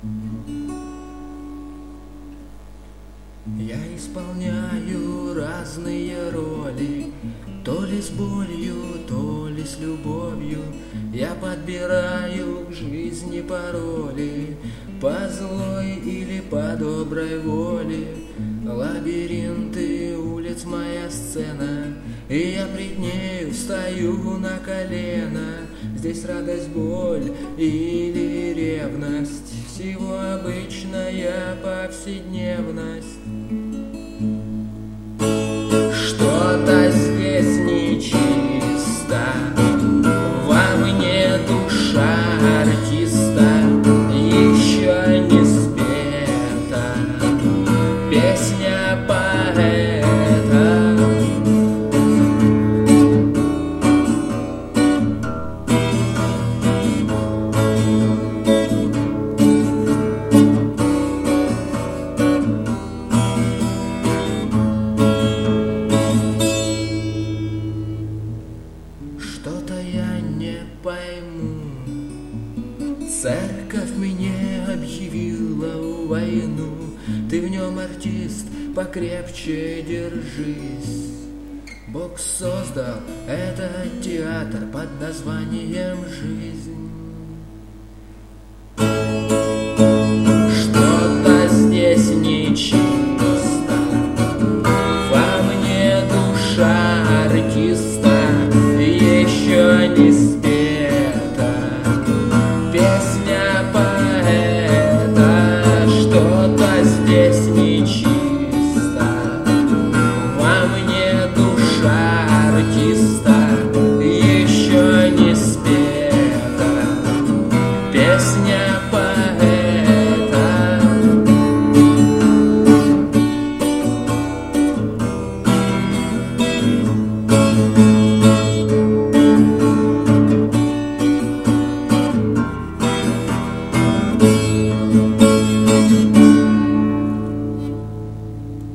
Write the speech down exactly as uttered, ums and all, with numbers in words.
Я исполняю разные роли, то ли с болью, то ли с любовью. Я подбираю к жизни пароли, по злой или по доброй воле. Лабиринты улиц моя сцена, и я пред нею встаю на колено. Здесь радость, боль или ревность, всего обычная повседневность. Что-то здесь нечисто, во мне душа артиста еще не спета, песня поэта. Что-то я не пойму. Церковь мне объявила войну. Ты в нем артист, покрепче держись. Бог создал этот театр под названием «Жизнь». Что-то здесь нечисто, во мне душа артиста еще не спета, песня по